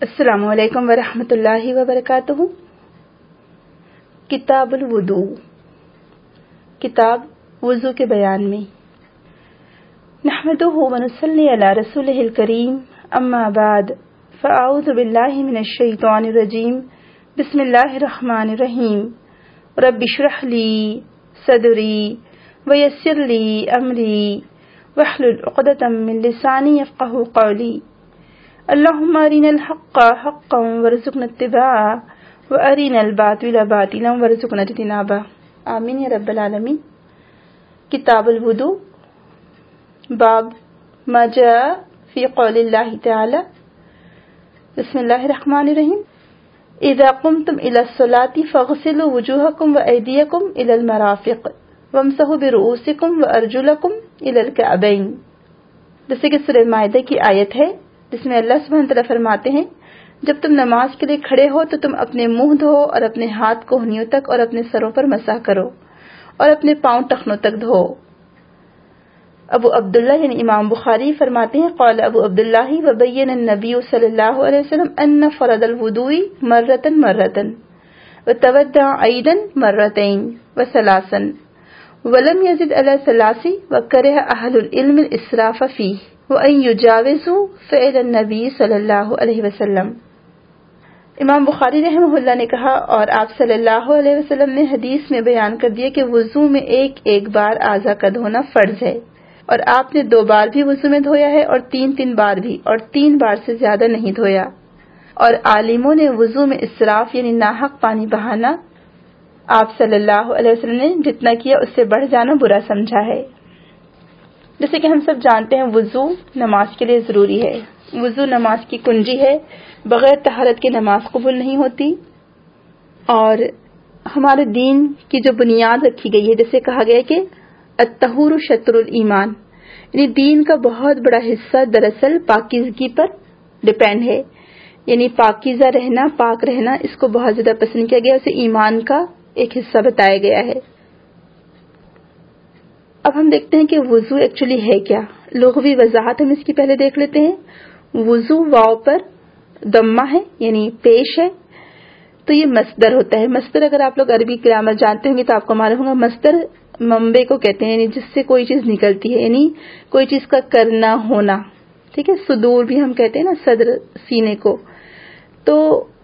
السلام علیکم ورحمۃ اللہ وبرکاتہ۔ کتاب الوضو، کتاب وضو کے بیان میں۔ نحمدہ ونصلی علی رسولہ الکریم، اما بعد فاعوذ باللہ من الشیطان الرجیم، بسم اللہ الرحمن الرحیم۔ رب اشرح لی صدری ویسر لی امری واحلل عقدۃ من لسانی یفقہوا قولی۔ اللہم ارنا الحق حقا وارزقنا اتباعہ وارنا الباطل باطلا وارزقنا اجتنابہ، آمین یا رب العالمین۔ کتاب الوضو، باب ما جاء فی قول اللہ تعالی۔ بسم اللہ الرحمن الرحیم۔ اذا قمتم الى الصلاة فاغسلوا وجوہکم وایدیکم الى المرافق وامسحوا برؤوسکم وارجلکم الى الکعبین۔ جیسے کہ سورہ مائدہ کی آیت ہے جس میں اللہ سبحانہ وتعالی فرماتے ہیں، جب تم نماز کے لیے کھڑے ہو تو تم اپنے منہ دھو اور اپنے ہاتھ کوہنیوں تک اور اپنے سروں پر مسح کرو اور اپنے پاؤں ٹخنوں تک دھو۔ ابو عبداللہ یعنی امام بخاری فرماتے ہیں، قال ابو عبداللہ وبین النبی صلی اللہ علیہ وسلم ان فرض الوضوء مرۃ وتودع عیدا مرتين وثلاثا ولم يزد على ثلاث وكره اهل العلم الاسراف فيه وَأَن يُجَاوِزُوا فِعْلَ النَّبِيِّ صلی اللہ علیہ وسلم۔ امام بخاری رحمہ اللہ نے کہا، اور آپ صلی اللہ علیہ وسلم نے حدیث میں بیان کر دیا کہ وضو میں ایک بار اعضاء کا دھونا فرض ہے، اور آپ نے 2 بار بھی وضو میں دھویا ہے اور 3 بار بھی، اور 3 بار سے زیادہ نہیں دھویا۔ اور عالموں نے وضو میں اسراف یعنی ناحق پانی بہانا آپ صلی اللہ علیہ وسلم نے جتنا کیا اس سے بڑھ جانا برا سمجھا ہے۔ جیسے کہ ہم سب جانتے ہیں وضو نماز کے لیے ضروری ہے، وضو نماز کی کنجی ہے، بغیر طہارت کے نماز قبول نہیں ہوتی۔ اور ہمارے دین کی جو بنیاد رکھی گئی ہے، جیسے کہا گیا کہ الطہور شطر الایمان، یعنی دین کا بہت بڑا حصہ دراصل پاکیزگی پر ڈیپینڈ ہے، یعنی پاکیزہ رہنا، پاک رہنا، اس کو بہت زیادہ پسند کیا گیا، اسے ایمان کا ایک حصہ بتایا گیا ہے۔ اب ہم دیکھتے ہیں کہ وضو ایکچولی ہے کیا، لغوی وضاحت ہم اس کی پہلے دیکھ لیتے ہیں۔ وضو واو پر ضمہ ہے یعنی پیش ہے، تو یہ مصدر ہوتا ہے۔ مصدر اگر آپ لوگ عربی گرامر جانتے ہوں گے تو آپ کو معلوم ہوگا، مصدر منبع کو کہتے ہیں، یعنی جس سے کوئی چیز نکلتی ہے، یعنی کوئی چیز کا کرنا ہونا، ٹھیک ہے۔ صدور بھی ہم کہتے ہیں نا، صدر سینے کو۔ تو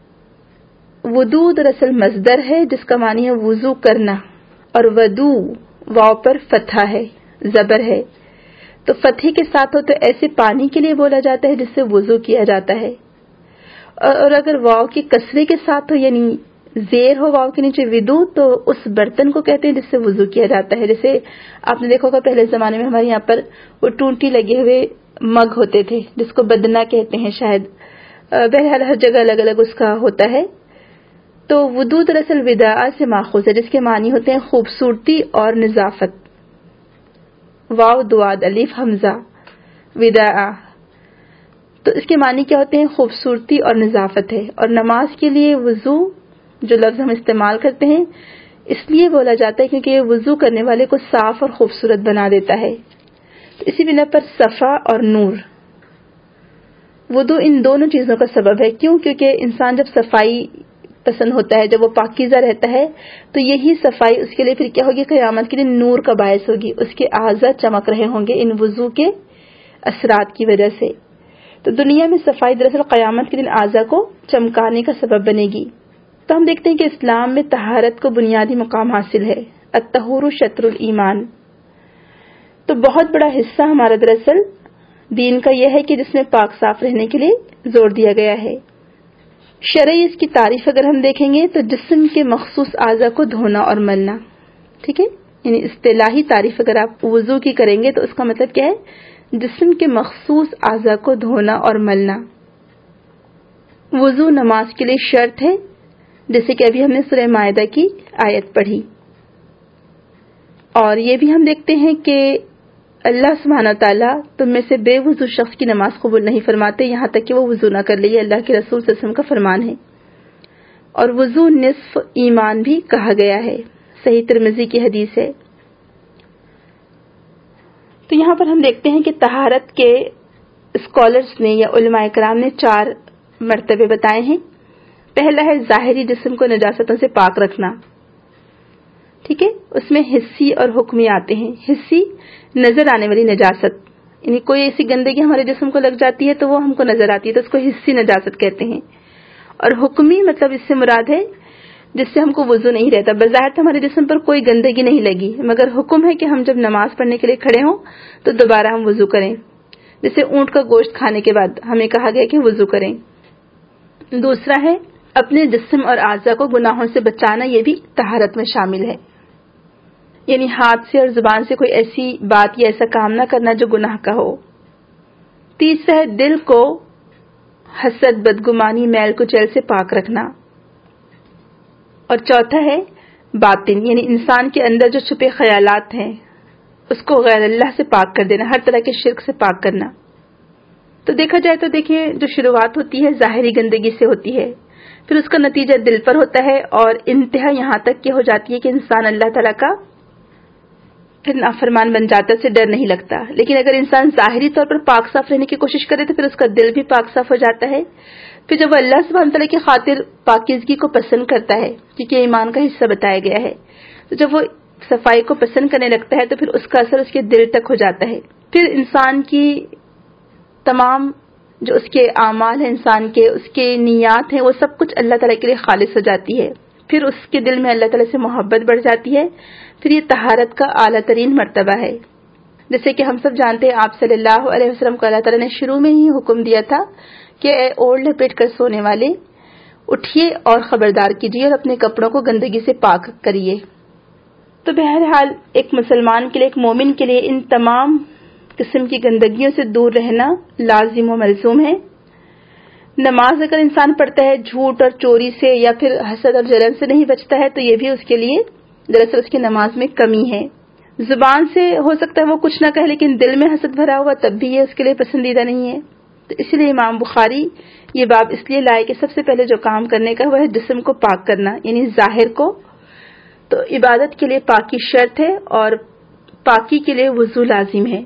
وضو دراصل مصدر ہے جس کا معنی ہے وضو کرنا، اور ودو واو پر فتحہ ہے، زبر ہے، تو فتحے کے ساتھ ہو تو ایسے پانی کے لیے بولا جاتا ہے جس سے وضو کیا جاتا ہے، اور اگر واو کی کسرے کے ساتھ ہو یعنی زیر ہو واو کے نیچے ودو، تو اس برتن کو کہتے ہیں جس سے وضو کیا جاتا ہے۔ جیسے آپ نے دیکھا ہوگا پہلے زمانے میں ہمارے یہاں پر وہ ٹونٹی لگے ہوئے مگ ہوتے تھے جس کو بدنا کہتے ہیں شاید، بہرحال ہر جگہ الگ الگ اس کا ہوتا ہے۔ تو وضو دراصل وداع سے ماخوذ ہے جس کے معنی ہوتے ہیں خوبصورتی اور نظافت۔ واو دواد الف حمزہ وداع، تو اس کے معنی کیا ہوتے ہیں؟ خوبصورتی اور نظافت ہے۔ اور نماز کے لیے وضو جو لفظ ہم استعمال کرتے ہیں اس لیے بولا جاتا ہے کیونکہ یہ وضو کرنے والے کو صاف اور خوبصورت بنا دیتا ہے۔ تو اسی بنا پر صفا اور نور، وضو ان دونوں چیزوں کا سبب ہے۔ کیوں؟ کیونکہ انسان جب صفائی پسند ہوتا ہے، جب وہ پاکیزہ رہتا ہے، تو یہی صفائی اس کے لیے پھر کیا ہوگی؟ قیامت کے دن نور کا باعث ہوگی، اس کے اعضاء چمک رہے ہوں گے ان وضو کے اثرات کی وجہ سے۔ تو دنیا میں صفائی دراصل قیامت کے دن اعضاء کو چمکانے کا سبب بنے گی۔ تو ہم دیکھتے ہیں کہ اسلام میں طہارت کو بنیادی مقام حاصل ہے، الطہور شطر الایمان۔ تو بہت بڑا حصہ ہمارا دراصل دین کا یہ ہے کہ جس میں پاک صاف رہنے کے لیے زور دیا گیا ہے۔ شرعی اس کی تعریف اگر ہم دیکھیں گے تو جسم کے مخصوص اعضاء کو دھونا اور ملنا، ٹھیک ہے، یعنی اصطلاحی تعریف اگر آپ وضو کی کریں گے تو اس کا مطلب کیا ہے؟ جسم کے مخصوص اعضاء کو دھونا اور ملنا۔ وضو نماز کے لیے شرط ہے، جیسے کہ ابھی ہم نے سورہ مائدہ کی آیت پڑھی۔ اور یہ بھی ہم دیکھتے ہیں کہ اللہ سبحانہ تعالیٰ تم میں سے بے وضو شخص کی نماز قبول نہیں فرماتے یہاں تک کہ وہ وضو نہ کر لے، یہ اللہ کے رسول صلی اللہ علیہ وسلم کا فرمان ہے۔ اور وضو نصف ایمان بھی کہا گیا ہے، صحیح ترمذی کی حدیث ہے۔ تو یہاں پر ہم دیکھتے ہیں کہ طہارت کے اسکالرز نے یا علماء کرام نے 4 مرتبے بتائے ہیں. پہلا ہے ظاہری جسم کو نجاستوں سے پاک رکھنا. ٹھیک ہے، اس میں حسی اور حکمی آتے ہیں. حسی نظر آنے والی نجاست، یعنی کوئی ایسی گندگی ہمارے جسم کو لگ جاتی ہے تو وہ ہم کو نظر آتی ہے تو اس کو حسی نجاست کہتے ہیں. اور حکمی مطلب اس سے مراد ہے جس سے ہم کو وضو نہیں رہتا. بظاہر تو ہمارے جسم پر کوئی گندگی نہیں لگی، مگر حکم ہے کہ ہم جب نماز پڑھنے کے لیے کھڑے ہوں تو دوبارہ ہم وضو کریں. جیسے اونٹ کا گوشت کھانے کے بعد ہمیں کہا گیا کہ وضو کریں. دوسرا ہے اپنے جسم اور اعضاء کو گناہوں سے بچانا، یہ بھی طہارت میں شامل ہے، یعنی ہاتھ سے اور زبان سے کوئی ایسی بات یا ایسا کام نہ کرنا جو گناہ کا ہو. تیسرا ہے دل کو حسد، بدگمانی، میل کچیل سے پاک رکھنا. اور چوتھا ہے باطن، یعنی انسان کے اندر جو چھپے خیالات ہیں اس کو غیر اللہ سے پاک کر دینا، ہر طرح کے شرک سے پاک کرنا. تو دیکھا جائے تو دیکھیں، جو شروعات ہوتی ہے ظاہری گندگی سے ہوتی ہے، پھر اس کا نتیجہ دل پر ہوتا ہے اور انتہا یہاں تک کہ ہو جاتی ہے کہ انسان اللہ تعالیٰ کا پھر نافرمان بن جاتا ہے، اسے ڈر نہیں لگتا. لیکن اگر انسان ظاہری طور پر پاک صاف رہنے کی کوشش کرے تو پھر اس کا دل بھی پاک صاف ہو جاتا ہے. پھر جب وہ اللہ سبحانہ تعالیٰ کی خاطر پاکیزگی کو پسند کرتا ہے، کیونکہ ایمان کا حصہ بتایا گیا ہے، تو جب وہ صفائی کو پسند کرنے لگتا ہے تو پھر اس کا اثر اس کے دل تک ہو جاتا ہے. پھر انسان کی تمام جو اس کے اعمال ہیں، انسان کے اس کے نیات ہیں، وہ سب کچھ اللہ تعالیٰ کے لیے خالص ہو جاتی ہے. پھر اس کے دل میں اللہ تعالیٰ سے محبت بڑھ جاتی ہے. پھر یہ طہارت کا اعلیٰ ترین مرتبہ ہے. جیسے کہ ہم سب جانتے ہیں آپ صلی اللہ علیہ وسلم کو اللہ تعالیٰ نے شروع میں ہی حکم دیا تھا کہ اے اوڑھ لپیٹ کر سونے والے، اٹھیے اور خبردار کیجیے اور اپنے کپڑوں کو گندگی سے پاک کریے. تو بہرحال ایک مسلمان کے لیے، ایک مومن کے لیے ان تمام قسم کی گندگیوں سے دور رہنا لازم و ملزوم ہے. نماز اگر انسان پڑھتا ہے جھوٹ اور چوری سے یا پھر حسد اور جلن سے نہیں بچتا ہے تو یہ بھی اس کے لیے دراصل اس کی نماز میں کمی ہے. زبان سے ہو سکتا ہے وہ کچھ نہ کہے لیکن دل میں حسد بھرا ہوا، تب بھی یہ اس کے لیے پسندیدہ نہیں ہے. تو اس لیے امام بخاری یہ باب اس لیے لائے کہ سب سے پہلے جو کام کرنے کا وہ ہے جسم کو پاک کرنا، یعنی ظاہر کو. تو عبادت کے لیے پاکی شرط ہے اور پاکی کے لیے وضو لازم ہے.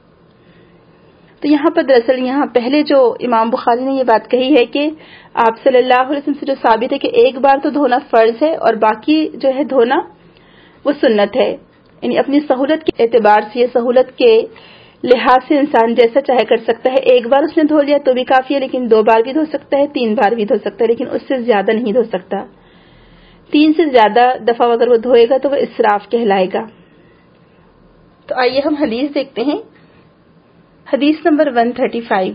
تو یہاں پر دراصل یہاں پہلے جو امام بخاری نے یہ بات کہی ہے کہ آپ صلی اللہ علیہ وسلم سے جو ثابت ہے کہ ایک بار تو دھونا فرض ہے اور باقی جو ہے دھونا وہ سنت ہے. یعنی اپنی سہولت کے اعتبار سے یا سہولت کے لحاظ سے انسان جیسا چاہے کر سکتا ہے. ایک بار اس نے دھو لیا تو بھی کافی ہے، لیکن 2 بار بھی دھو سکتا ہے، 3 بار بھی دھو سکتا ہے، لیکن اس سے زیادہ نہیں دھو سکتا. 3 سے زیادہ دفعہ اگر وہ دھوئے گا تو وہ اسراف کہلائے گا. تو آئیے ہم حدیث دیکھتے ہیں. حدیث نمبر 135،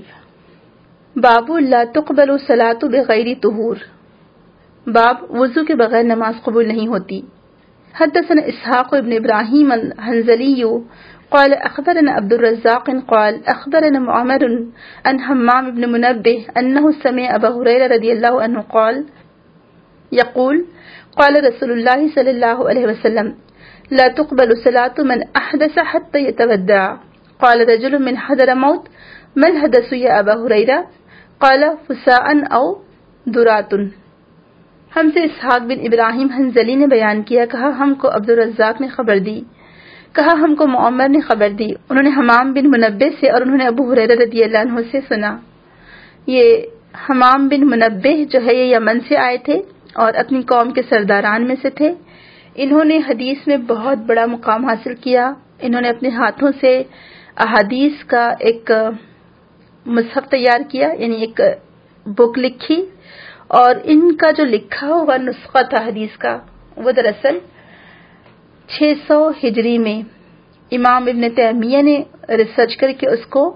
باب لا تقبل الصلاۃ بغیر طہور، باب وضو کے بغیر نماز قبول نہیں ہوتی. حدثنا اسحاق ابن ابراہیم الحنظلی قال اخبرنا عبد الرزاق قال اخبرنا معمر عن حمام بن منبه انه سمع ابا هريرة رضي الله عنه قال يقول قال رسول الله صلى الله عليه وسلم لا تقبل صلاة من احدث حتى يتودع. قال رجل من حضرموت ما الحدث يا ابا هريرة؟ قال فساء او درات. ہم سے اسحاق بن ابراہیم حنظلی نے بیان کیا، کہا ہم کو عبد الرزاق نے خبر دی، کہا ہم کو معمر نے خبر دی، انہوں نے حمام بن منبہ سے اور انہوں نے ابو ہریرہ رضی اللہ عنہ سے سنا. یہ حمام بن منبہ جو ہے یہ یمن سے آئے تھے اور اپنی قوم کے سرداران میں سے تھے. انہوں نے حدیث میں بہت بڑا مقام حاصل کیا. انہوں نے اپنے ہاتھوں سے احادیث کا ایک مصحف تیار کیا، یعنی ایک بک لکھی، اور ان کا جو لکھا ہوا نسخہ تھا حدیث کا وہ دراصل 600 ہجری میں امام ابن تیمیہ نے ریسرچ کر کے اس کو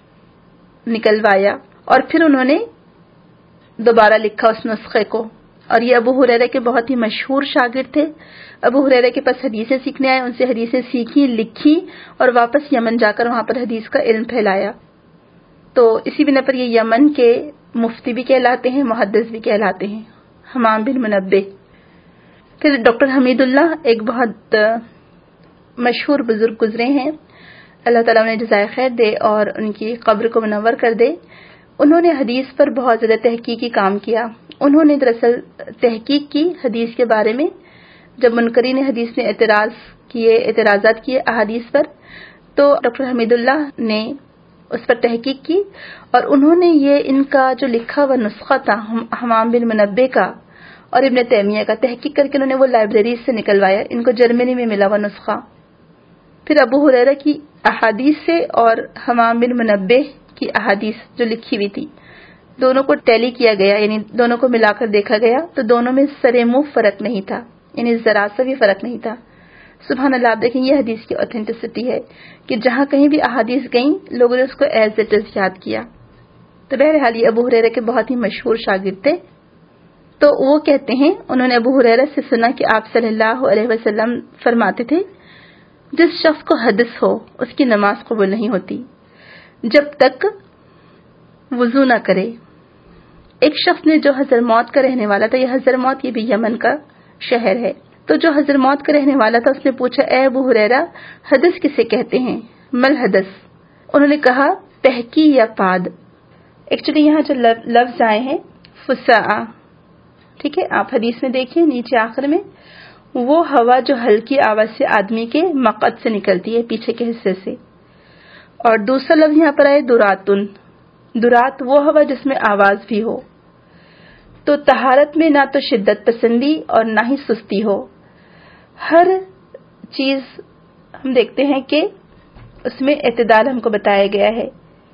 نکلوایا اور پھر انہوں نے دوبارہ لکھا اس نسخے کو. اور یہ ابو ہریرہ کے بہت ہی مشہور شاگرد تھے. ابو ہریرہ کے پاس حدیثیں سیکھنے آئے، ان سے حدیثیں سیکھی، لکھی اور واپس یمن جا کر وہاں پر حدیث کا علم پھیلایا. تو اسی بنا پر یہ یمن کے مفتی بھی کہلاتے ہیں، محدث بھی کہلاتے ہیں، حمام بن منبہ. پھر ڈاکٹر حمید اللہ ایک بہت مشہور بزرگ گزرے ہیں، اللہ تعالیٰ انہیں جزائے خیر دے اور ان کی قبر کو منور کر دے. انہوں نے حدیث پر بہت زیادہ تحقیقی کام کیا. انہوں نے دراصل تحقیق کی حدیث کے بارے میں. جب منکرین حدیث نے اعتراضات کیے احادیث پر، تو ڈاکٹر حمید اللہ نے اس پر تحقیق کی، اور انہوں نے یہ ان کا جو لکھا ہوا نسخہ تھا حمام بن منبہ کا اور ابن تیمیہ کا، تحقیق کر کے انہوں نے وہ لائبریری سے نکلوایا، ان کو جرمنی میں ملا ہوا نسخہ۔ پھر ابو ہریرہ کی احادیث سے اور حمام بن منبہ کی احادیث جو لکھی ہوئی تھی، دونوں کو ٹیلی کیا گیا، یعنی دونوں کو ملا کر دیکھا گیا، تو دونوں میں سرے منہ فرق نہیں تھا، یعنی ذرا سا بھی فرق نہیں تھا۔ سبحان اللہ، آپ دیکھیں یہ حدیث کی اوتھینٹسٹی ہے کہ جہاں کہیں بھی احادیث گئیں لوگوں نے اس کو ایز اٹ از یاد کیا۔ تو بہرحال یہ ابو ہریرہ کے بہت ہی مشہور شاگرد تھے۔ تو وہ کہتے ہیں انہوں نے ابو ہریرہ سے سنا کہ آپ صلی اللہ علیہ وسلم فرماتے تھے جس شخص کو حدث ہو اس کی نماز قبول نہیں ہوتی جب تک وضو نہ کرے۔ ایک شخص نے جو حضرموت کا رہنے والا تھا، یہ حضرموت یہ بھی یمن کا شہر ہے، تو جو حضرموت کا رہنے والا تھا اس نے پوچھا اے ابو ہریرہ حدث کسے کہتے ہیں؟ مل حدث؟ انہوں نے کہا تحقی یا پاد۔ ایکچولی یہاں جو لفظ آئے ہیں فساء، ٹھیک ہے، آپ حدیث میں دیکھیں نیچے آخر میں، وہ ہوا جو ہلکی آواز سے آدمی کے مقعد سے نکلتی ہے، پیچھے کے حصے سے۔ اور دوسرا لفظ یہاں پر آئے دراتن، درات وہ ہوا جس میں آواز بھی ہو۔ تو طہارت میں نہ تو شدت پسندی اور نہ ہی سستی ہو، ہر چیز ہم دیکھتے ہیں کہ اس میں اعتدال ہم کو بتایا گیا ہے،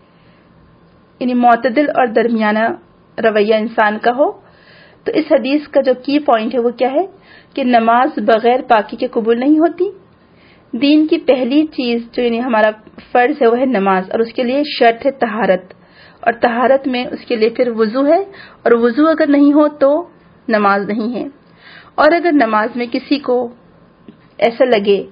یعنی معتدل اور درمیانہ رویہ انسان کا ہو۔ تو اس حدیث کا جو کی پوائنٹ ہے وہ کیا ہے کہ نماز بغیر پاکی کے قبول نہیں ہوتی۔ دین کی پہلی چیز جو یعنی ہمارا فرض ہے وہ ہے نماز، اور اس کے لیے شرط ہے طہارت، اور طہارت میں اس کے لیے پھر وضو ہے، اور وضو اگر نہیں ہو تو نماز نہیں ہے۔ اور اگر نماز میں کسی کو ایسا لگے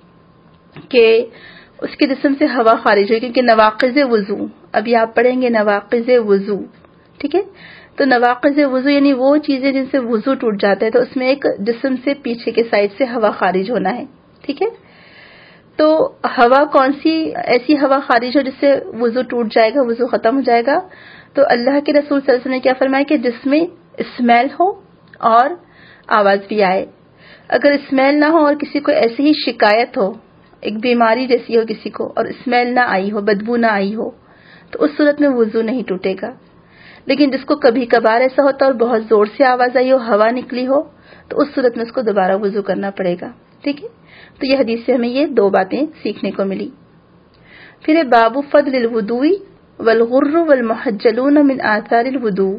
کہ اس کے جسم سے ہوا خارج ہوئی، کیونکہ نواقض وضو ابھی آپ پڑھیں گے، نواقض وضو، ٹھیک ہے، تو نواقض وضو یعنی وہ چیزیں جن سے وضو ٹوٹ جاتا ہے، تو اس میں ایک جسم سے پیچھے کے سائڈ سے ہوا خارج ہونا ہے، ٹھیک ہے۔ تو ہوا کون سی ایسی ہوا خارج ہو جس سے وضو ٹوٹ جائے گا، وضو ختم ہو جائے گا؟ تو اللہ کے رسول صلی اللہ علیہ وسلم نے کیا فرمایا کہ جس میں اسمیل ہو اور آواز بھی آئے۔ اگر اسمیل نہ ہو اور کسی کو ایسی ہی شکایت ہو، ایک بیماری جیسی ہو کسی کو، اور اسمیل نہ آئی ہو، بدبو نہ آئی ہو، تو اس صورت میں وضو نہیں ٹوٹے گا۔ لیکن جس کو کبھی کبھار ایسا ہوتا ہے اور بہت زور سے آواز آئی ہو، ہوا نکلی ہو، تو اس صورت میں اس کو دوبارہ وضو کرنا پڑے گا، ٹھیک ہے۔ تو یہ حدیث سے ہمیں یہ دو باتیں سیکھنے کو ملی۔ پھر باب فضل الوضوء والغر والمحجلون من آثار الوضوء،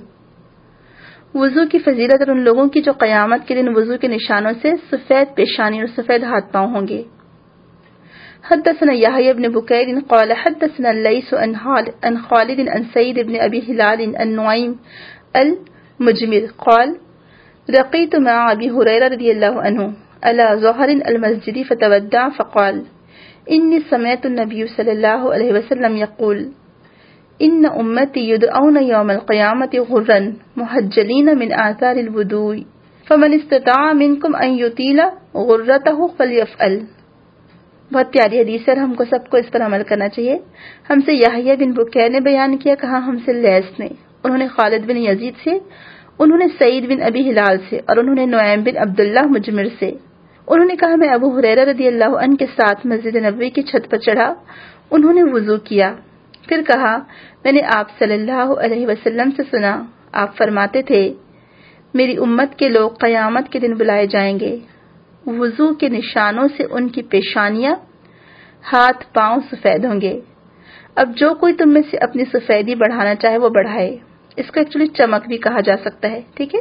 وضو کی فضیلت اور ان لوگوں کی جو قیامت کے دن وضو کے نشانوں سے سفید پیشانی اور سفید ہاتھ پاؤں ہوں گے۔ حدثنا يحيى بن بكير قال حدثنا الليث عن خالد عن سعيد بن أبي هلال النعيم المجمر قال لقيت مع أبي هريرة رضي الله عنه على ظهر المسجد فتودع فقال إني سمعت النبي صلى الله عليه وسلم يقول إن أمتي يدعون يوم القيامة غرا محجلين من آثار الوضوء فمن استطاع منكم أن يطيل غرته فليفعل۔ بہت پیاری حدیث ہے اور ہم کو سب کو اس پر عمل کرنا چاہیے۔ ہم سے یحییٰ بن بکیر نے بیان کیا، کہا ہم سے لیث نے، انہوں نے خالد بن یزید سے، انہوں نے سعید بن ابی ہلال سے، اور انہوں نے نعیم بن عبداللہ مجمر سے، انہوں نے کہا میں ابو ہریرہ رضی اللہ عنہ کے ساتھ مسجد نبوی کی چھت پر چڑھا، انہوں نے وضو کیا، پھر کہا میں نے آپ صلی اللہ علیہ وسلم سے سنا، آپ فرماتے تھے میری امت کے لوگ قیامت کے دن بلائے جائیں گے، وضو کے نشانوں سے ان کی پیشانیاں، ہاتھ پاؤں سفید ہوں گے۔ اب جو کوئی تم میں سے اپنی سفیدی بڑھانا چاہے وہ بڑھائے، اس کو ایکچولی چمک بھی کہا جا سکتا ہے، ٹھیک ہے۔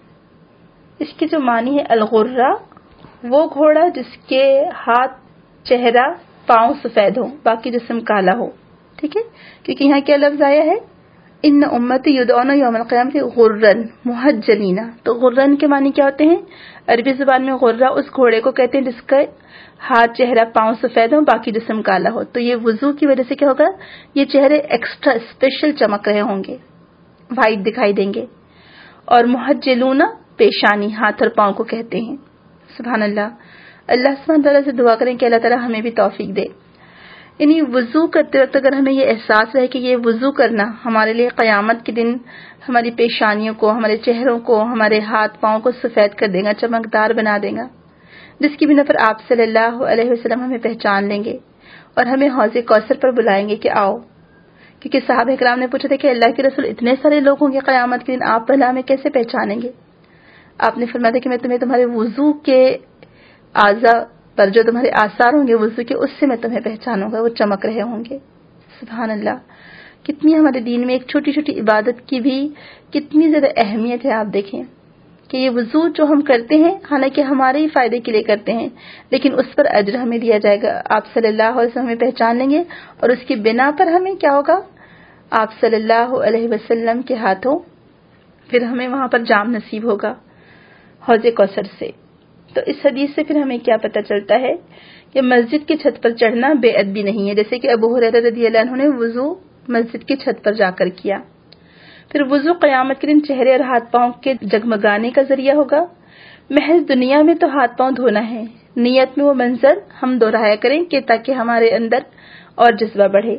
اس کی جو معنی ہے الغرہ، وہ گھوڑا جس کے ہاتھ، چہرہ، پاؤں سفید ہو، باقی جسم کالا ہو، ٹھیک ہے، کیونکہ یہاں کیا لفظ آیا ہے ان امتی یدعون یوم القیامت غرن محجلین، تو غرن کے معنی کیا ہوتے ہیں؟ عربی زبان میں غرہ اس گھوڑے کو کہتے ہیں جس کا ہاتھ، چہرہ، پاؤں سفید ہو، باقی جسم کالا ہو۔ تو یہ وضو کی وجہ سے کیا ہوگا، یہ چہرے ایکسٹرا اسپیشل چمک رہے ہوں گے، وائٹ دکھائی دیں گے۔ اور محجلون پیشانی، ہاتھ اور پاؤں کو کہتے ہیں۔ سبحان اللہ، اللہ سبحانہ تعالیٰ سے دعا کریں کہ اللہ تعالیٰ ہمیں بھی توفیق دے۔ یعنی وضو کرتے وقت اگر ہمیں یہ احساس رہے کہ یہ وضو کرنا ہمارے لیے قیامت کے دن ہماری پیشانیوں کو، ہمارے چہروں کو، ہمارے ہاتھ پاؤں کو سفید کر دے گا، چمکدار بنا دے گا، جس کی بنا پر آپ صلی اللہ علیہ وسلم ہمیں پہچان لیں گے اور ہمیں حوض کوثر پر بلائیں گے کہ آؤ، کیونکہ صحابہ کرام نے پوچھا تھا کہ اللہ کے رسول اتنے سارے لوگ ہوں گے قیامت کے دن، آپ بھلا ہمیں کیسے پہچانیں گے؟ آپ نے فرمایا تھا کہ میں تمہیں تمہارے وضو کے اعضاء پر جو تمہارے آثار ہوں گے وضو کے، اس سے میں تمہیں پہچانوں گا، وہ چمک رہے ہوں گے۔ سبحان اللہ، کتنی ہمارے دین میں ایک چھوٹی چھوٹی عبادت کی بھی کتنی زیادہ اہمیت ہے۔ آپ دیکھیں کہ یہ وضو جو ہم کرتے ہیں حالانکہ ہمارے ہی فائدے کے لیے کرتے ہیں، لیکن اس پر اجر ہمیں دیا جائے گا۔ آپ صلی اللہ علیہ وسلم ہمیں پہچان لیں گے اور اس کی بنا پر ہمیں کیا ہوگا؟ آپ صلی اللہ علیہ وسلم کے ہاتھوں پھر ہمیں وہاں پر جام نصیب ہوگا حوض کوثر سے۔ تو اس حدیث سے پھر ہمیں کیا پتہ چلتا ہے کہ مسجد کی چھت پر چڑھنا بے ادبی نہیں ہے، جیسے کہ ابو ہریرہ رضی اللہ عنہ نے وضو مسجد کی چھت پر جا کر کیا۔ پھر وضو قیامت کے دن چہرے اور ہاتھ پاؤں کے جگمگانے کا ذریعہ ہوگا۔ محض دنیا میں تو ہاتھ پاؤں دھونا ہے، نیت میں وہ منظر ہم دہرایا کریں کہ تاکہ ہمارے اندر اور جذبہ بڑھے۔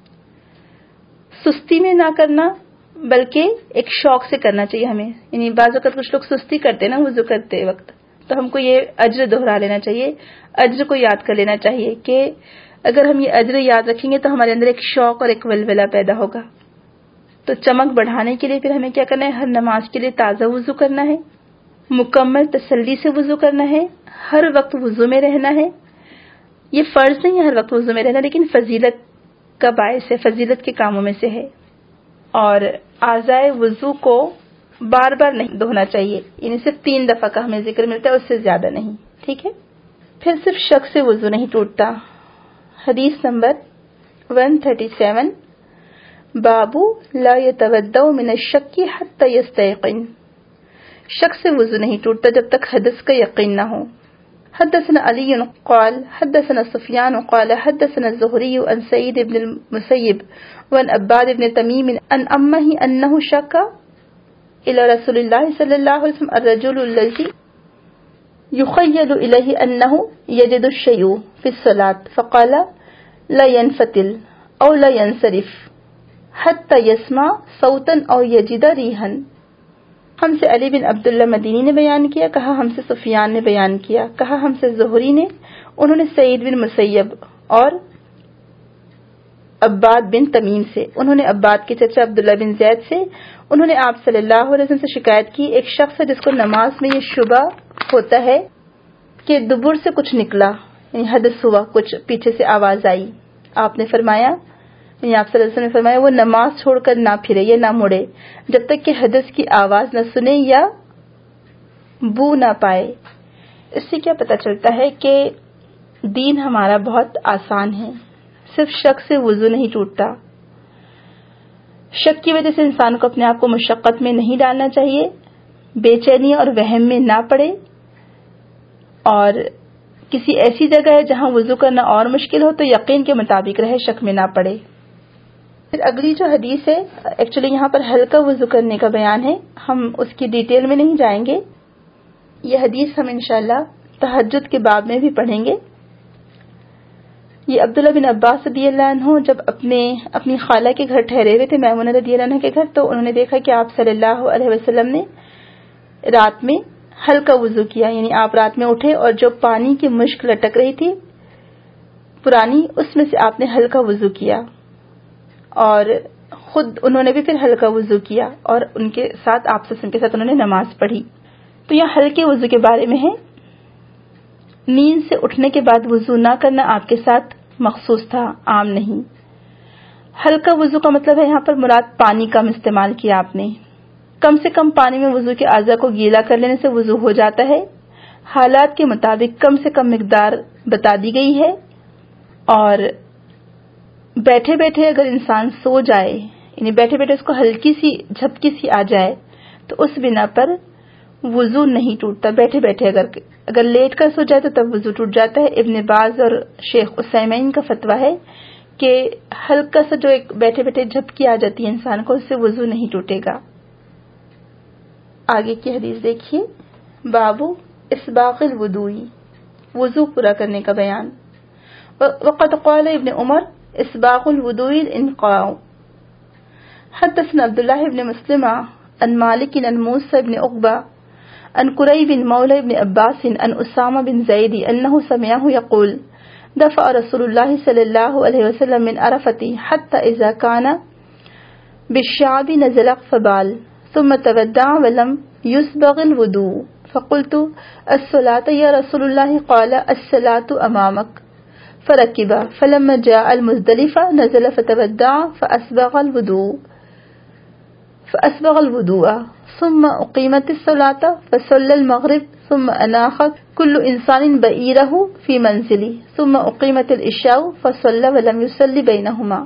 سستی میں نہ کرنا بلکہ ایک شوق سے کرنا چاہیے ہمیں، یعنی بعض اوقات کچھ لوگ سستی کرتے ہیں نا وضو کرتے وقت، تو ہم کو یہ اجر دہرا لینا چاہیے، اجر کو یاد کر لینا چاہیے کہ اگر ہم یہ اجر یاد رکھیں گے تو ہمارے اندر ایک شوق اور ایک ولولہ پیدا ہوگا۔ تو چمک بڑھانے کے لیے پھر ہمیں کیا کرنا ہے؟ ہر نماز کے لیے تازہ وضو کرنا ہے، مکمل تسلی سے وضو کرنا ہے، ہر وقت وضو میں رہنا ہے۔ یہ فرض نہیں ہے ہر وقت وضو میں رہنا، لیکن فضیلت کا باعث ہے، فضیلت کے کاموں میں سے ہے۔ اور اعضائے وضو کو بار بار نہیں دھونا چاہیے، یعنی صرف 3 دفعہ کا ہمیں ذکر ملتا ہے، اس سے زیادہ نہیں، ٹھیک ہے؟ پھر صرف شک سے وضو نہیں ٹوٹتا۔ حدیث نمبر 137، بابو لا يتوضأ من الشک حتى يستيقن، شک سے وضو نہیں ٹوٹتا جب تک حدث کا یقین نہ ہو۔ حدثنا علی قال حدثنا سفیان قال حدثنا الزهري عن سعید بن المسیب وعن عباد بن تمیم عن امه انه شک الى رسول الله صلی اللہ علیہ وسلم الرجل الذي يخيل اليه انه يجد الشيء في الصلاة فقال لا ينفتل او لا ينصرف حتى يسمع صوتا او يجد ريحا۔ ہم سے علی بن عبداللہ مدینی نے بیان کیا، کہا ہم سے سفیان نے بیان کیا، کہا ہم سے زہری نے، انہوں نے سعید بن مسیب اور عباد بن تمیم سے، انہوں نے عباد کے چچا عبداللہ بن زید سے، انہوں نے آپ صلی اللہ علیہ وسلم سے شکایت کی، ایک شخص ہے جس کو نماز میں یہ شبہ ہوتا ہے کہ دبر سے کچھ نکلا، یعنی حدث ہوا، کچھ پیچھے سے آواز آئی۔ آپ نے فرمایا، یعنی آپ صلی اللہ علیہ وسلم نے فرمایا وہ نماز چھوڑ کر نہ پھرے یا نہ مڑے جب تک کہ حدث کی آواز نہ سنے یا بو نہ پائے۔ اس سے کیا پتہ چلتا ہے کہ دین ہمارا بہت آسان ہے، صرف شک سے وضو نہیں ٹوٹتا۔ شک کی وجہ سے انسان کو اپنے آپ کو مشقت میں نہیں ڈالنا چاہیے، بے چینی اور وہم میں نہ پڑے، اور کسی ایسی جگہ ہے جہاں وضو کرنا اور مشکل ہو تو یقین کے مطابق رہے، شک میں نہ پڑے۔ پھر اگلی جو حدیث ہے، ایکچولی یہاں پر ہلکا وضو کرنے کا بیان ہے، ہم اس کی ڈیٹیل میں نہیں جائیں گے، یہ حدیث ہم انشاءاللہ تہجد کے باب میں بھی پڑھیں گے۔ یہ عبداللہ بن عباس رضی اللہ عنہ جب اپنی خالہ کے گھر ٹھہرے ہوئے تھے، میمونہ رضی اللہ عنہ کے گھر، تو انہوں نے دیکھا کہ آپ صلی اللہ علیہ وسلم نے رات میں ہلکا وضو کیا، یعنی آپ رات میں اٹھے اور جو پانی کی مشک لٹک رہی تھی پرانی، اس میں سے آپ نے ہلکا وضو کیا، اور خود انہوں نے بھی پھر ہلکا وضو کیا اور ان کے ساتھ آپ کے ساتھ انہوں نے نماز پڑھی۔ تو یہ ہلکے وضو کے بارے میں ہے۔ نیند سے اٹھنے کے بعد وضو نہ کرنا آپ کے ساتھ مخصوص تھا، عام نہیں۔ ہلکا وضو کا مطلب ہے یہاں پر مراد پانی کم استعمال کیا آپ نے، کم سے کم پانی میں وضو کے اعضاء کو گیلا کر لینے سے وضو ہو جاتا ہے۔ حالات کے مطابق کم سے کم مقدار بتا دی گئی ہے، اور بیٹھے بیٹھے اگر انسان سو جائے، یعنی بیٹھے بیٹھے اس کو ہلکی سی جھپکی سی آ جائے تو اس بنا پر وضو نہیں ٹوٹتا۔ بیٹھے بیٹھے اگر لیٹ کر سو جائے تو تب وضو ٹوٹ جاتا ہے۔ ابن باز اور شیخ عثیمین کا فتویٰ ہے کہ ہلکا سا جو ایک بیٹھے بیٹھے جھپکی آ جاتی ہے انسان کو، اس سے وضو نہیں ٹوٹے گا۔ آگے کی حدیث دیکھیے، بابو اسباغ الوضوئی، وضو پورا کرنے کا بیان۔ وقد قال ابن عمر اسباغ الوضوء الانقاء۔ حدثنا عبد الله بن مسلمة عن مالك عن موسى بن عقبة عن قريب مولى بن عباس عن أسامة بن زيد أنه سمعه يقول دفع رسول الله صلى الله عليه وسلم من عرفة حتى إذا كان بالشعب نزل فبال ثم تودع ولم يسبغ الوضوء فقلت الصلاة يا رسول الله قال الصلاة أمامك فركب فلما جاء المزدلفة نزل فتودع فأسبغ الوضوء ثم أقيمت الصلاة فصلى المغرب ثم أناخ كل إنسان بئيره في منزله ثم أقيمت العشاء فصلى ولم يصلي بينهما۔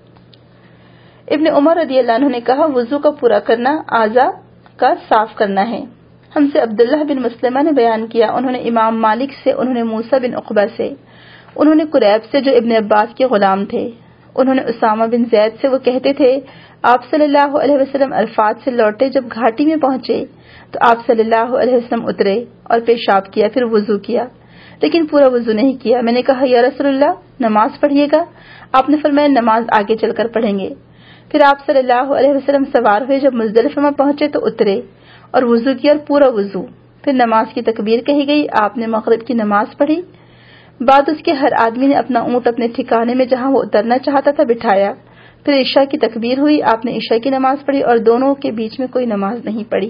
ابن عمر رضی اللہ عنہ نے کہا وضو کا پورا کرنا اعضاء کا صاف کرنا ہے۔ ہم سے عبداللہ بن مسلمہ نے بیان کیا، انہوں نے امام مالک سے، انہوں نے موسیٰ بن عقبہ سے، انہوں نے قریب سے جو ابن عباس کے غلام تھے، انہوں نے اسامہ بن زید سے، وہ کہتے تھے آپ صلی اللہ علیہ وسلم عرفات سے لوٹے، جب گھاٹی میں پہنچے تو آپ صلی اللہ علیہ وسلم اترے اور پیشاب کیا، پھر وضو کیا، لیکن پورا وضو نہیں کیا۔ میں نے کہا یا رسول اللہ نماز پڑھیے گا؟ آپ نے فرمایا نماز آگے چل کر پڑھیں گے۔ پھر آپ صلی اللہ علیہ وسلم سوار ہوئے، جب مزدلفہ میں پہنچے تو اترے اور وضو کیا اور پورا وضو، پھر نماز کی تکبیر کہی گئی، آپ نے مغرب کی نماز پڑھی۔ بعد اس کے ہر آدمی نے اپنا اونٹ اپنے ٹھکانے میں جہاں وہ اترنا چاہتا تھا بٹھایا، پھر عشاء کی تکبیر ہوئی، آپ نے عشاء کی نماز پڑھی اور دونوں کے بیچ میں کوئی نماز نہیں پڑھی۔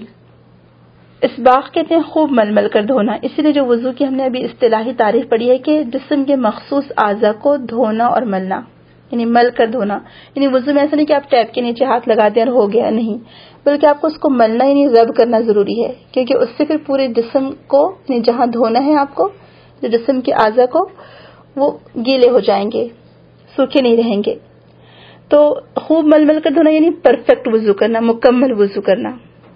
اسباغ کہتے ہیں خوب مل مل کر دھونا، اسی لیے جو وضو کی ہم نے ابھی اصطلاحی تعریف پڑھی ہے کہ جسم کے مخصوص اعضاء کو دھونا اور ملنا، یعنی مل کر دھونا، یعنی وضو میں ایسا نہیں کہ آپ ٹیپ کے نیچے ہاتھ لگا دیں اور ہو گیا، نہیں، بلکہ آپ کو اس کو ملنا یعنی رب کرنا ضروری ہے، کیونکہ اس سے پھر پورے جسم کو یعنی جہاں دھونا ہے آپ کو، جو جسم کے اعضاء کو، وہ گیلے ہو جائیں گے، سوکھے نہیں رہیں گے۔ تو خوب مل مل کر دھونا یعنی پرفیکٹ وضو کرنا، مکمل وضو کرنا۔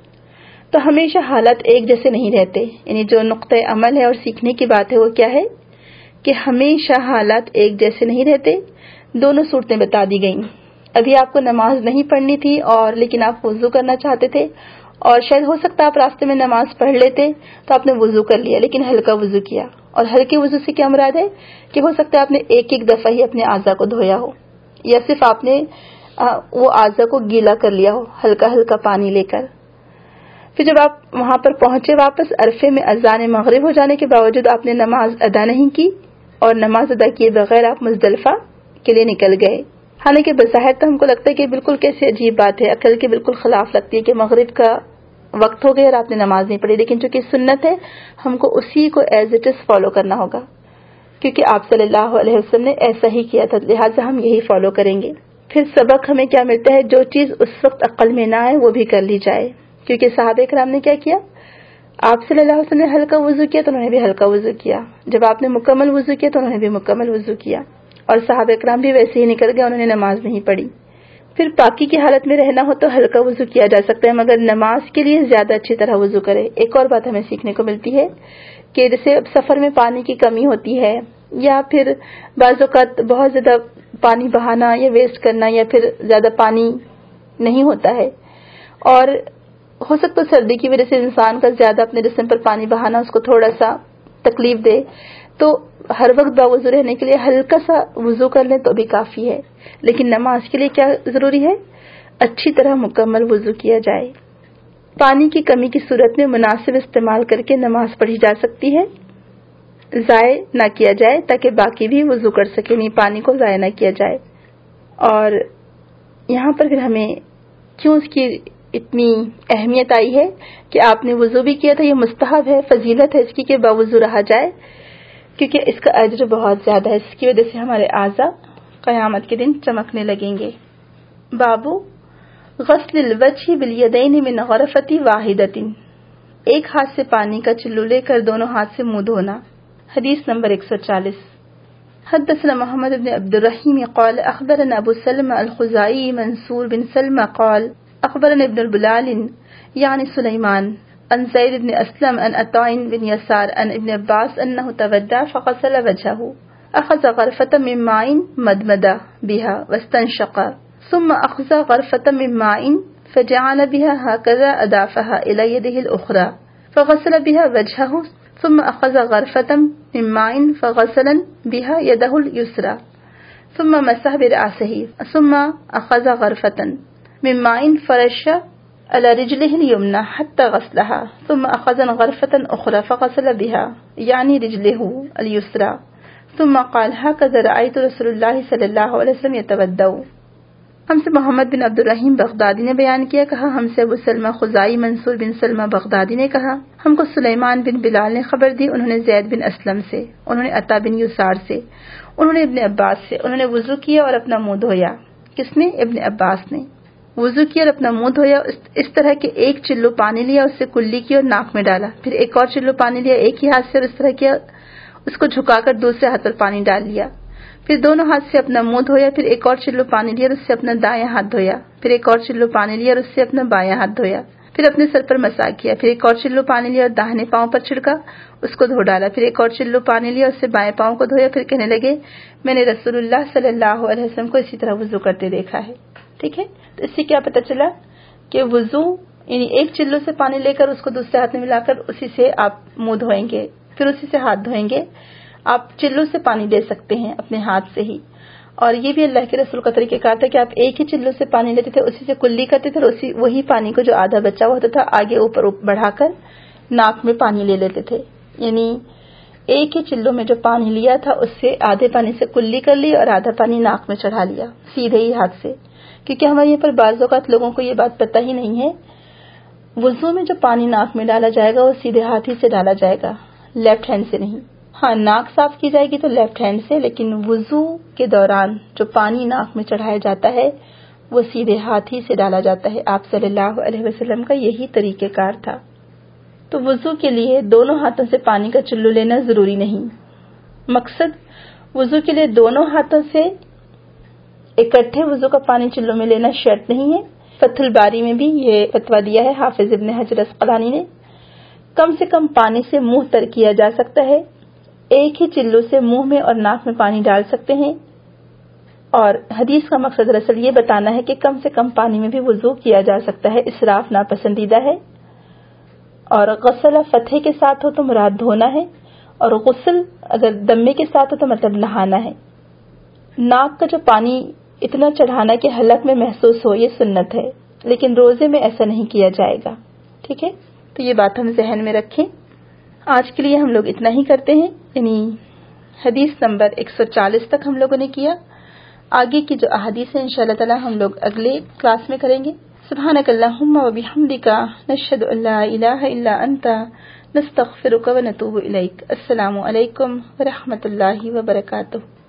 تو ہمیشہ حالات ایک جیسے نہیں رہتے، یعنی جو نقطۂ عمل ہے اور سیکھنے کی بات ہے وہ کیا ہے کہ ہمیشہ حالات ایک جیسے نہیں رہتے۔ دونوں صورتیں بتا دی گئیں۔ ابھی آپ کو نماز نہیں پڑھنی تھی اور لیکن آپ وضو کرنا چاہتے تھے، اور شاید ہو سکتا آپ راستے میں نماز پڑھ لیتے تو آپ نے وضو کر لیا لیکن ہلکا وضو کیا، اور ہلکے وضو سے کیا مراد ہے کہ ہو سکتا ہے آپ نے ایک دفعہ ہی اپنے اعضاء کو دھویا ہو، یا صرف آپ نے وہ اعضاء کو گیلا کر لیا ہو ہلکا ہلکا پانی لے کر۔ پھر جب آپ وہاں پر پہنچے واپس، عرفے میں اذان مغرب ہو جانے کے باوجود آپ نے نماز ادا نہیں کی، اور نماز ادا کیے بغیر آپ مزدلفہ کے لیے نکل گئے۔ حالانکہ بظاہر تو ہم کو لگتا ہے کہ بالکل کیسے عجیب بات ہے، عقل کے بالکل خلاف لگتی ہے کہ مغرب کا وقت ہو گیا اور آپ نے نماز نہیں پڑھی، لیکن چونکہ سنت ہے ہم کو اسی کو ایز اٹ از فالو کرنا ہوگا، کیونکہ آپ صلی اللہ علیہ وسلم نے ایسا ہی کیا تھا، لہٰذا ہم یہی فالو کریں گے۔ پھر سبق ہمیں کیا ملتا ہے، جو چیز اس وقت عقل میں نہ آئے وہ بھی کر لی جائے، کیونکہ صحابہ کرام نے کیا کیا، آپ صلی اللہ علیہ وسلم نے ہلکا وضو کیا تو انہوں نے بھی ہلکا وضو کیا، جب آپ نے مکمل وضو کیا تو انہوں نے بھی مکمل وضو کیا، اور صحابہ کرام بھی ویسے ہی نکل گئے، انہوں نے نماز نہیں پڑھی۔ پھر پاکی کی حالت میں رہنا ہو تو ہلکا وضو کیا جا سکتا ہے، مگر نماز کے لیے زیادہ اچھی طرح وضو کرے۔ ایک اور بات ہمیں سیکھنے کو ملتی ہے کہ جیسے اب سفر میں پانی کی کمی ہوتی ہے، یا پھر بعض اوقات بہت زیادہ پانی بہانا یا ویسٹ کرنا، یا پھر زیادہ پانی نہیں ہوتا ہے، اور ہو سکتا ہے سردی کی وجہ سے انسان کا زیادہ اپنے جسم پر پانی بہانا اس کو تھوڑا سا تکلیف دے، تو ہر وقت باوضو رہنے کے لیے ہلکا سا وضو کر لیں تو بھی کافی ہے، لیکن نماز کے لیے کیا ضروری ہے، اچھی طرح مکمل وضو کیا جائے۔ پانی کی کمی کی صورت میں مناسب استعمال کر کے نماز پڑھی جا سکتی ہے، ضائع نہ کیا جائے تاکہ باقی بھی وضو کر سکے، نہیں پانی کو ضائع نہ کیا جائے۔ اور یہاں پر پھر ہمیں کیوں اس کی اتنی اہمیت آئی ہے کہ آپ نے وضو بھی کیا تھا، یہ مستحب ہے، فضیلت ہے اس کی کہ باوضو رہا جائے، کیونکہ اس کا اجر بہت زیادہ ہے، اس کی وجہ سے ہمارے اعضاء قیامت کے دن چمکنے لگیں گے۔ بابو غسل الوجہ بالیدین من غرفۃ واحدۃ، ایک ہاتھ سے پانی کا چلو لے کر دونوں ہاتھ سے منہ دھونا۔ حدیث نمبر 140۔ حدثنا محمد بن عبد الرحیم قال اخبرنا ابو سلمہ الخزاعی منصور بن سلمہ قال اخبرنا ابن البلال یعنی سلیمان عن زید بن اسلم عن عطاء بن یسار عن ابن عباس انه تودع فغسل وجهه، اخذ غرفة من ماء مدمد بها واستنشق، ثم اخذ غرفة من ماء فجعل بها هكذا اضافها الى يده الاخرى فغسل بها وجهه، ثم اخذ غرفة من ماء فغسل بها يده اليسرى، ثم مسح برأسه، ثم اخذ غرفة من ماء فرش على رجله اليمنى حتى غسلها، ثم أخذ غرفة أخرى فغسل بها يعني رجله اليسرى، ثم قال هكذا رأيت رسول الله صلى الله عليه وسلم يتودع۔ ہم سے محمد بن عبد الرحیم بغدادی نے بیان کیا، کہا ہم سے ابو سلمہ خزائی منصور بن سلمہ بغدادی نے کہا ہم کو سلیمان بن بلال نے خبر دی، انہوں نے زید بن اسلم سے، انہوں نے عطا بن یسار سے، انہوں نے ابن عباس سے، انہوں نے وضو کیا اور اپنا منہ دھویا۔ کس نے؟ ابن عباس نے وضو کیا اور اپنا منہ دھویا، اس طرح کہ ایک چلو پانی لیا، اس سے کلی کی اور ناک میں ڈالا، پھر ایک اور چلو پانی لیا ایک ہی ہاتھ سے اور اس طرح کیا، اس کو جھکا کر دوسرے ہاتھ پر پانی ڈال لیا، پھر دونوں ہاتھ سے اپنا منہ دھویا، پھر ایک اور چلو پانی لیا اور اس سے اپنا دایاں ہاتھ دھویا، پھر ایک اور چلو پانی لیا اور اس سے اپنا بایاں ہاتھ دھویا، پھر اپنے سر پر مسح کیا، پھر ایک اور چلو پانی لیا اور داہنے پاؤں پر چھڑکا، اس کو دھو ڈالا، پھر ایک اور چلو پانی لیا، اس سے بائیں پاؤں کو دھویا، پھر کہنے لگے میں نے رسول اللہ صلی اللہ علیہ وسلم کو اسی طرح وضو کرتے دیکھا ہے۔ ٹھیک ہے، تو اس سے کیا پتہ چلا کہ وضو یعنی ایک چلو سے پانی لے کر اس کو دوسرے ہاتھ میں ملا کر اسی سے آپ منہ دھوئیں گے، پھر اسی سے ہاتھ دھوئیں گے۔ آپ چلو سے پانی لے سکتے ہیں اپنے ہاتھ سے ہی، اور یہ بھی اللہ کے رسول کا طریقہ کار تھا کہ آپ ایک ہی چلو سے پانی لیتے تھے، اسی سے کلی کرتے تھے اور وہی پانی کو جو آدھا بچا ہوا ہوتا تھا آگے اوپر بڑھا کر ناک میں پانی لے لیتے تھے، یعنی ایک ہی چلو میں جو پانی لیا تھا اس سے آدھے پانی سے کلی کر لی اور آدھا پانی ناک میں چڑھا لیا سیدھے ہی ہاتھ سے، کیونکہ ہمارے یہاں پر بعض اوقات لوگوں کو یہ بات پتہ ہی نہیں ہے، وضو میں جو پانی ناک میں ڈالا جائے گا وہ سیدھے ہاتھ ہی سے ڈالا جائے گا، لیفٹ ہینڈ سے نہیں۔ ہاں ناک صاف کی جائے گی تو لیفٹ ہینڈ سے، لیکن وضو کے دوران جو پانی ناک میں چڑھایا جاتا ہے وہ سیدھے ہاتھ ہی سے ڈالا جاتا ہے۔ آپ صلی اللہ علیہ وسلم کا یہی طریقہ کار تھا۔ تو وضو کے لیے دونوں ہاتھوں سے پانی کا چلو لینا ضروری نہیں، مقصد وضو کے لیے دونوں ہاتھوں سے اکٹھے وضو کا پانی چلو میں لینا شرط نہیں ہے۔ فتح الباری میں بھی یہ فتویٰ دیا ہے حافظ ابن حجر اسقلانی نے، کم سے کم پانی سے منہ تر کیا جا سکتا ہے، ایک ہی چلو سے منہ میں اور ناک میں پانی ڈال سکتے ہیں، اور حدیث کا مقصد دراصل یہ بتانا ہے کہ کم سے کم پانی میں بھی وضو کیا جا سکتا ہے، اسراف ناپسندیدہ ہے۔ اور غسل فتح کے ساتھ ہو تو مراد دھونا ہے، اور غسل اگر دمے کے ساتھ ہو تو مطلب نہانا ہے۔ ناک کا جو پانی اتنا چڑھانا کہ حلق میں محسوس ہو یہ سنت ہے، لیکن روزے میں ایسا نہیں کیا جائے گا۔ ٹھیک ہے، تو یہ بات ہم ذہن میں رکھیں۔ آج کے لیے ہم لوگ اتنا ہی کرتے ہیں، یعنی حدیث نمبر 140 تک ہم لوگوں نے کیا، آگے کی جو احادیث ہیں انشاءاللہ تعالی ہم لوگ اگلے کلاس میں کریں گے۔ سبحانک اللہم و بحمدک، نشہد ان لا الہ الا انت، نستغفرک و نتوب الیک۔ السلام علیکم ورحمۃ اللہ وبرکاتہ۔